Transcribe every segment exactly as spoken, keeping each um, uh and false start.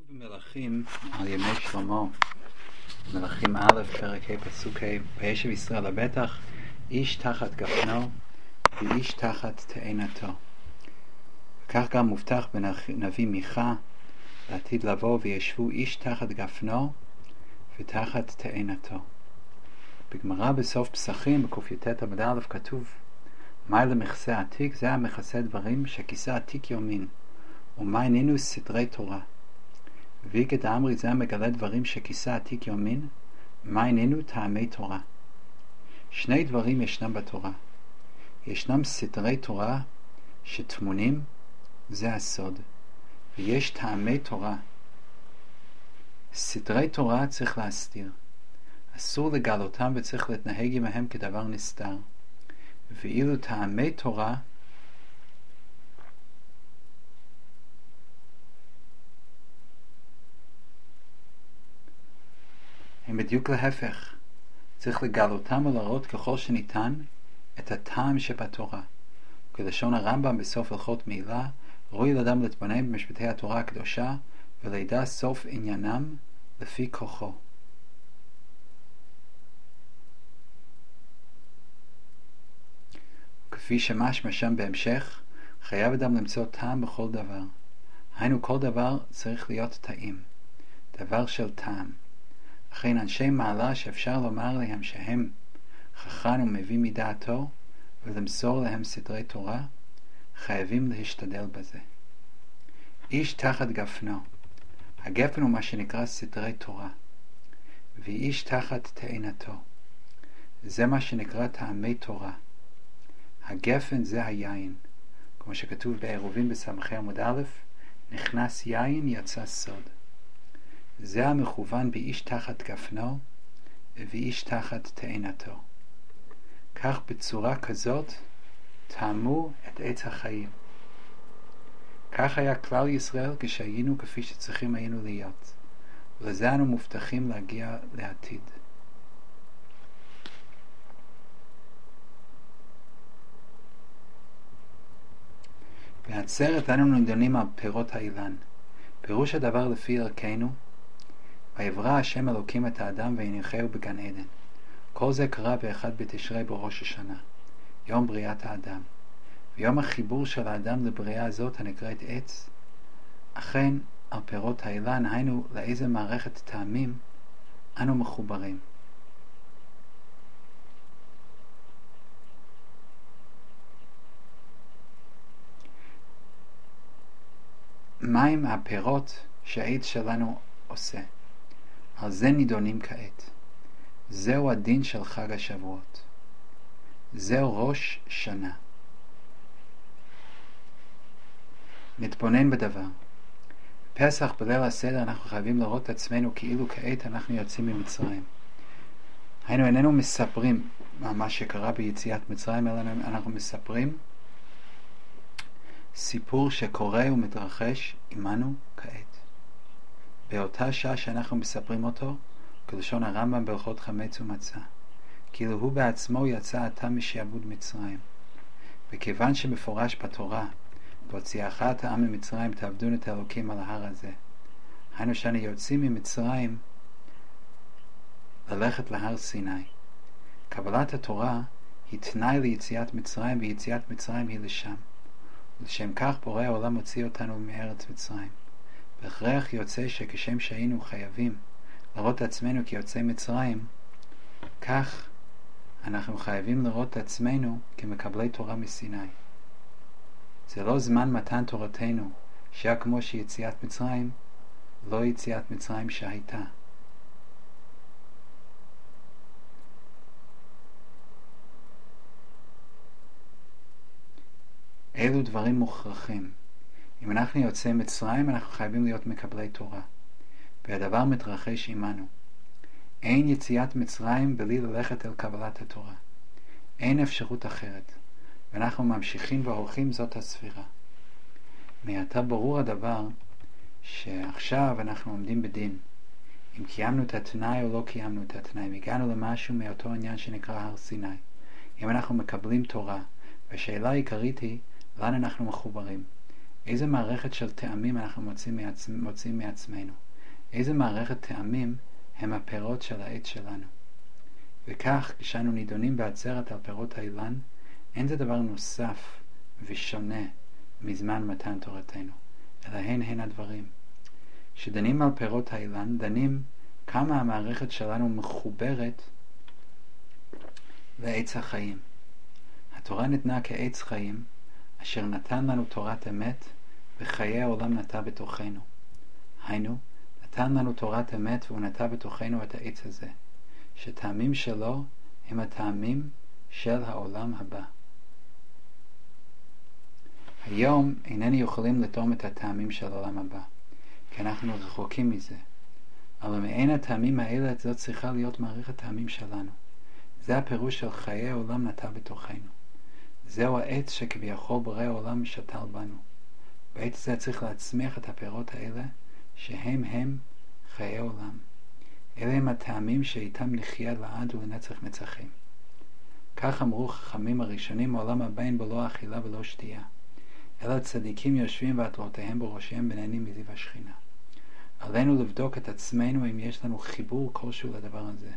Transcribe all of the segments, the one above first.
מלכים על ימי שלמה, מלכים א', פרק ה', פסוק ה', וישב ישראל לבטח, איש תחת גפנו ואיש תחת תאנתו. וכך גם מובטח בנביא מיכה לעתיד לבוא, וישבו איש תחת גפנו ותחת תאנתו. בגמרא בסוף פסחים בק"ט עמוד א' כתוב, מה למכסה עתיק? זה המכסה דברים שכיסה עתיק יומין, ומה איננו סדרי תורה. ויגד האמרי, זה המגלה דברים שכיסה עתיק יומין, מה איננו טעמי תורה. שני דברים ישנם בתורה. ישנם סדרי תורה שתמונים, זה הסוד, ויש טעמי תורה. סדרי תורה צריך להסתיר, אסור לגלותם וצריך להתנהג עמהם כדבר נסתר. ואילו טעמי תורה הם בדיוק להפך, צריך לגלותם ולהראות ככל שניתן את הטעם שבתורה. כלשון הרמב"ם בסוף הלכות מעילה, ראוי לאדם להתבונן במשפטי התורה הקדושה ולידע סוף עניינם לפי כוחו. כפי שמשמע שם בהמשך, חייב אדם למצוא טעם בכל דבר. היינו, כל דבר צריך להיות טעים, דבר של טעם. אכן אנשי מעלה שאפשר לומר להם שהם חכם ומביא מדעתו ולמסור להם סדרי תורה, חייבים להשתדל בזה. איש תחת גפנו, הגפן הוא מה שנקרא סדרי תורה, ואיש תחת תאנתו, זה מה שנקרא טעמי תורה. הגפן זה היין, כמו שכתוב בעירובין בסמכי עמוד א', נכנס יין יצא סוד. זה המכוון באיש תחת גפנו ואיש תחת תאנתו. כך בצורה כזאת טעמו את עץ החיים. כך היה כלל ישראל כשהיינו כפי שצריכים היינו להיות, ולזה אנו מובטחים להגיע לעתיד. בעצרת אנו נדונים על פירות האילן. פירוש הדבר לפי ערכנו, ויברא השם אלוקים את האדם והניחהו בגן עדן. כל זה קרה באחד בתשרי בראש השנה, יום בריאת האדם, ויום החיבור של האדם לבריאה הזאת הנקראת עץ. אכן על פירות האילן, היינו לאיזה מערכת טעמים אנו מחוברים. מהם הפירות שהעץ שלנו עושה? על זה נידונים כעת. זהו הדין של חג השבועות. זהו ראש שנה. נתבונן בדבר. פסח בליל הסדר אנחנו חייבים לראות את עצמנו כאילו כעת אנחנו יוצאים ממצרים. היינו איננו מספרים מה שקרה ביציאת מצרים, אלא אנחנו מספרים סיפור שקורה ומתרחש עמנו כעת. באותה שעה שאנחנו מספרים אותו, כלשון הרמב"ם בהלכות חמץ ומצה, כאילו הוא בעצמו יצא עתה משעבוד מצרים. וכיוון שמפורש בתורה, בהוציאך את העם ממצרים תעבדון את האלוקים על ההר הזה, היינו שאנו יוצאים ממצרים ללכת להר סיני. קבלת התורה היא תנאי ליציאת מצרים, ויציאת מצרים היא לשם. ולשם כך בורא העולם הוציא אותנו מארץ מצרים. בהכרח יוצא שכשם שהיינו חייבים לראות עצמנו כיוצאי מצרים, כך אנחנו חייבים לראות עצמנו כמקבלי תורה מסיני. זה לא זמן מתן תורתנו שהיה כמו שיציאת מצרים, לא יציאת מצרים שהייתה. אלו דברים מוכרחים. אם אנחנו יוצאי מצרים, אנחנו חייבים להיות מקבלי תורה, והדבר מתרחש עמנו. אין יציאת מצרים בלי ללכת אל קבלת התורה. אין אפשרות אחרת, ואנחנו ממשיכים והולכים, זאת הספירה. מעתה ברור הדבר שעכשיו אנחנו עומדים בדין, אם קיימנו את התנאי או לא קיימנו את התנאי, אם הגענו למשהו מאותו עניין שנקרא הר סיני, אם אנחנו מקבלים תורה, והשאלה העיקרית היא לאן אנחנו מחוברים. איזה מערכת של טעמים אנחנו מוצאים, מעצ... מוצאים מעצמנו? איזה מערכת טעמים הם הפירות של העץ שלנו? וכך, כשאנו נידונים בעצרת על פירות האילן, אין זה דבר נוסף ושונה מזמן מתן תורתנו, אלא הן הן הדברים. כשדנים על פירות האילן, דנים כמה המערכת שלנו מחוברת לעץ החיים. התורה ניתנה כעץ חיים, אשר נתן לנו תורת אמת, וחיי העולם נטע בתוכנו. היינו, נתן לנו תורת אמת, והוא נטע בתוכנו את העץ הזה, שטעמים שלו הם הטעמים של העולם הבא. היום איננו יכולים לטעום את הטעמים של העולם הבא, כי אנחנו רחוקים מזה. אבל מעין הטעמים האלה זאת צריכה להיות מערכת טעמים שלנו. זה הפירוש של חיי העולם נטע בתוכנו. זהו העץ שכביכול בורא העולם משתל בנו. בעץ זה צריך להצמיח את הפירות האלה, שהם הם חיי העולם. אלה הם הטעמים שאיתם נחיה לעד ולנצח נצחים. כך אמרו חכמים הראשונים, העולם הבא אין בו לא אכילה ולא שתייה. אלא הצדיקים יושבים ועטרותיהם בראשיהם ונהנים מזיו השכינה. עלינו לבדוק את עצמנו אם יש לנו חיבור כלשהו לדבר הזה.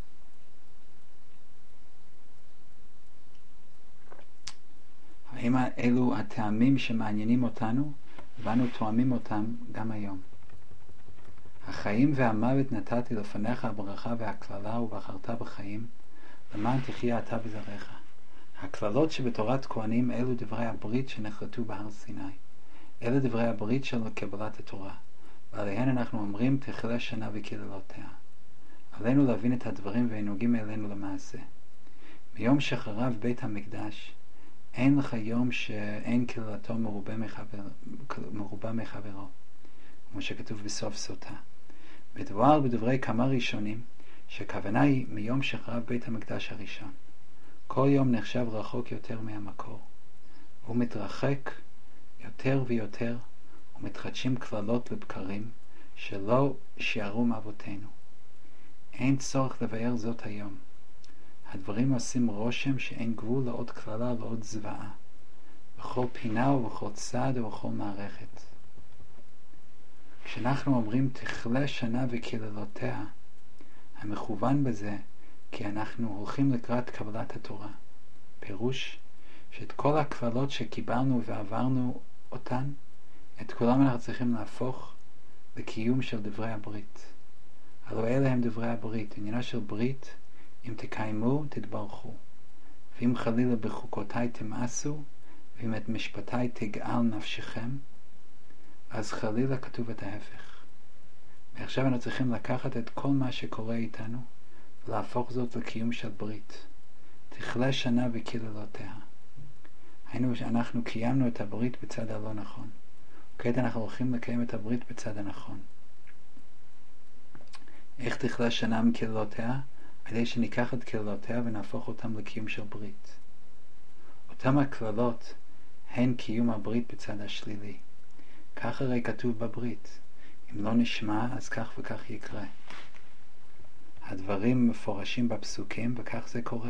האם אלו הטעמים שמעניינים אותנו ואנו תואמים אותם גם היום? החיים והמוות נתתי לפניך הברכה והכללה, ובחרת בחיים למען תחיה אתה וזרעך. הכללות שבתורת כהנים אלו דברי הברית שנחרטו בהר סיני. אלו דברי הברית של קבלת התורה, ועליהן אנחנו אומרים תחלה שנה וקללותיה. עלינו להבין את הדברים והנוגעים אלינו למעשה. ביום שחרב בית המקדש, אין לך יום שאין קללתו מרובה מחבר, מרובה מחברו, כמו שכתוב בסוף סוטה. מדובר בדברי כמה ראשונים, שכוונה היא מיום שחרב בית המקדש הראשון. כל יום נחשב רחוק יותר מהמקור. הוא מתרחק יותר ויותר, ומתחדשים כללות לבקרים שלא שיערו מאבותינו. אין צורך לבאר זאת היום. הדברים עושים רושם שאין גבול לעוד כללה לעוד זוועה, בכל פינה ובכל צד ובכל מערכת. כשאנחנו אומרים תכלה שנה וקללותיה, המכוון בזה כי אנחנו הולכים לקראת קבלת התורה. פירוש שאת כל הכללות שקיבלנו ועברנו אותן, את כולם אנחנו צריכים להפוך לקיום של דברי הברית. הלוא אלה הם דברי הברית. עניינה של ברית, אם תקיימו תתברכו, ואם חלילה בחוקותיי תמאסו, ואם את משפטיי תגאל נפשכם, אז חלילה כתוב את ההפך. ועכשיו אנחנו צריכים לקחת את כל מה שקורה איתנו ולהפוך זאת לקיום של ברית. תכלה שנה וקללותיה. היינו שאנחנו קיימנו את הברית בצד הלא נכון. כעת אנחנו הולכים לקיים את הברית בצד הנכון. איך תכלה שנה מקללותיה? כדי שניקח את כללותיה ונהפוך אותם לקיום של ברית. אותם הכללות הן קיום הברית בצד השלילי. כך הרי כתוב בברית. אם לא נשמע, אז כך וכך יקרה. הדברים מפורשים בפסוקים, וכך זה קורה.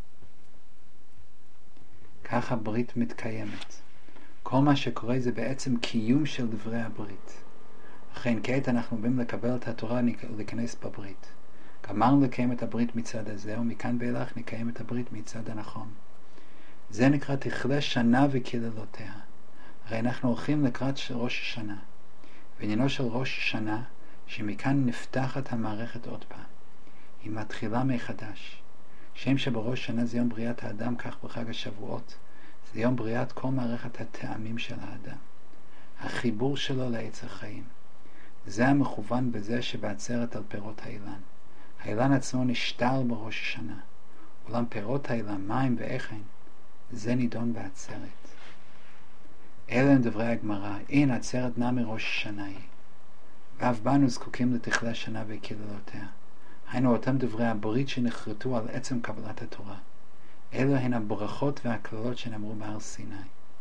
כך הברית מתקיימת. כל מה שקורה זה בעצם קיום של דברי הברית. לכן כעת אנחנו באים לקבל את התורה ולהיכנס בברית. גמרנו לקיים את הברית מצד הזה, ומכאן ואילך נקיים את הברית מצד הנכון. זה נקרא תכלה שנה וקללותיה. הרי אנחנו הולכים לקראת ראש השנה. ועניינו של ראש השנה, שמכאן נפתחת המערכת עוד פעם. היא מתחילה מחדש. שם שבראש השנה זה יום בריאת האדם, כך בחג השבועות. זה יום בריאת כל מערכת הטעמים של האדם. החיבור שלו לעץ החיים. זה המכוון בזה שבעצרת על פירות האילן. האילן עצמו נשתל בראש השנה. אולם פירות האילן, מים ואיכן, זה נידון בעצרת. אלה הם דברי הגמרא. אין עצרת נע מראש השנה היא. ואף בנו זקוקים לתכלה שנה וקללותיה. היינו אותם דברי הברית שנחרטו על עצם קבלת התורה. אלו הן הברכות והכללות שנאמרו בהר סיני.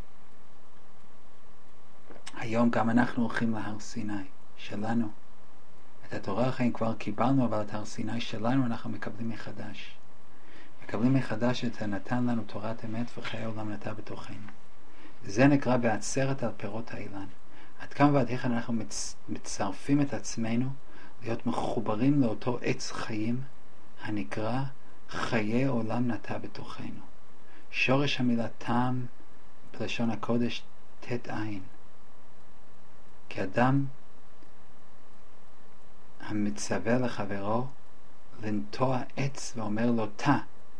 היום גם אנחנו הולכים להר סיני שלנו. את התורה החיים כבר קיבלנו, אבל את הר סיני שלנו אנחנו מקבלים מחדש. מקבלים מחדש את הנתן לנו תורת אמת וחיי העולם נטע בתוכנו. זה נקרא בעצרת על פירות האילן. עד כמה ועד איך אנחנו מצ... מצרפים את עצמנו להיות מחוברים לאותו עץ חיים הנקרא חיי עולם נטע בתוכנו. שורש המילה טעם בלשון הקודש תת עין. כי אדם המצווה לחברו לנטוע עץ ואומר לו תא.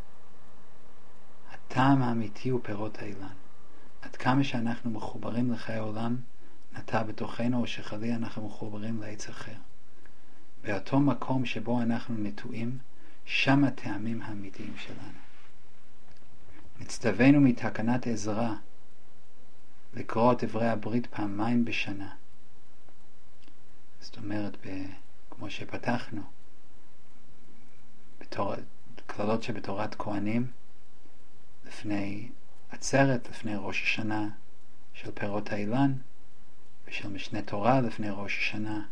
הטעם האמיתי הוא פירות האילן. עד כמה שאנחנו מחוברים לחיי העולם נטע בתוכנו, או שחלילה אנחנו מחוברים לעץ אחר. באותו מקום שבו אנחנו נטועים, שם הטעמים האמיתיים שלנו. נצטווינו מתקנת עזרא לקרוא את דברי הברית פעמיים בשנה. זאת אומרת, ב... כמו שפתחנו, בתור... כללות שבתורת כהנים, לפני עצרת, לפני ראש השנה של פירות האילן, ושל משנה תורה לפני ראש השנה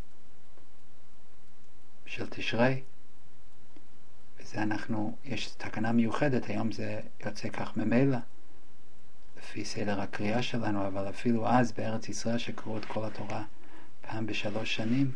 של תשרי. וזה אנחנו, יש תקנה מיוחדת, היום זה יוצא כך ממילא, לפי סדר הקריאה שלנו, אבל אפילו אז בארץ ישראל שקראו את כל התורה פעם בשלוש שנים,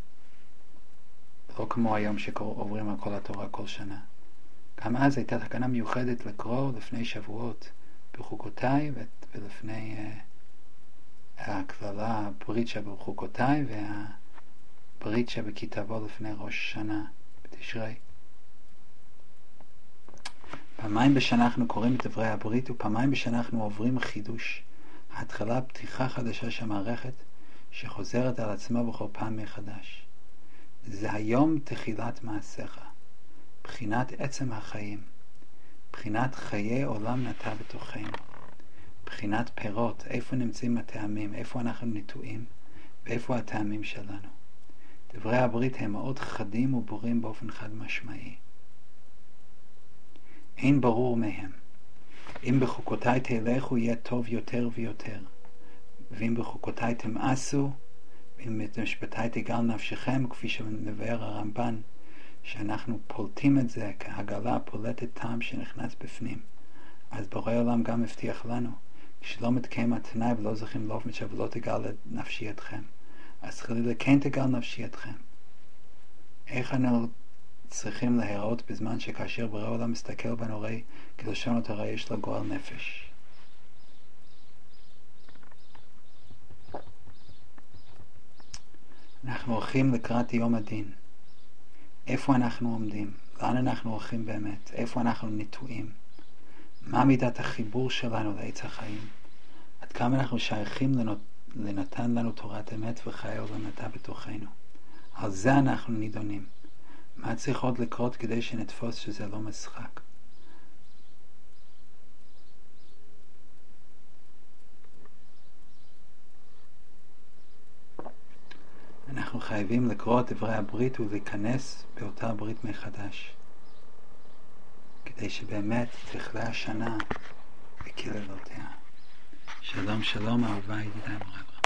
לא כמו היום שעוברים על כל התורה כל שנה. גם אז הייתה תקנה מיוחדת לקרוא לפני שבועות בחוקותיי, ולפני uh, הכללה, הברית שבחוקותיי והברית שבכתבו לפני ראש שנה בתשרי. פעמיים בשנה אנחנו קוראים את דברי הברית, ופעמיים בשנה אנחנו עוברים חידוש. ההתחלה פתיחה חדשה של מערכת שחוזרת על עצמה בכל פעם מחדש. זה היום תחילת מעשיך, בחינת עצם החיים, בחינת חיי עולם נטע בתוכנו, בחינת פירות, איפה נמצאים הטעמים, איפה אנחנו נטועים, ואיפה הטעמים שלנו. דברי הברית הם מאוד חדים וברורים באופן חד משמעי. אין ברור מהם. אם בחוקותיי תלכו יהיה טוב יותר ויותר, ואם בחוקותיי תמאסו, ואם במשפטיי תגל נפשכם, כפי שמבאר הרמב"ן, שאנחנו פולטים את זה כהגלה פולטת טעם שנכנס בפנים. אז בורא עולם גם הבטיח לנו, כשלא מתקיים התנאי ולא זוכים לאוף מצ'ה ולא תגל נפשי אתכם. אז חלילה כן תגל נפשי אתכם. איך אנחנו צריכים להיראות בזמן שכאשר בורא עולם מסתכל בנו הרי כלשון אותו הרי יש לו גועל נפש. אנחנו הולכים לקראת יום הדין. איפה אנחנו עומדים? לאן אנחנו הולכים באמת? איפה אנחנו נטועים? מה מידת החיבור שלנו לעץ החיים? עד כמה אנחנו שייכים לנות... לנתן לנו תורת אמת וחיי עולם נטע בתוכנו? על זה אנחנו נידונים. מה צריך עוד לקרות כדי שנתפוס שזה לא משחק? אנחנו חייבים לקרוא את דברי הברית ולהיכנס באותה הברית מחדש, כדי שבאמת תכלה השנה בקללותיה. שלום שלום אהובה ידידיי מוריי.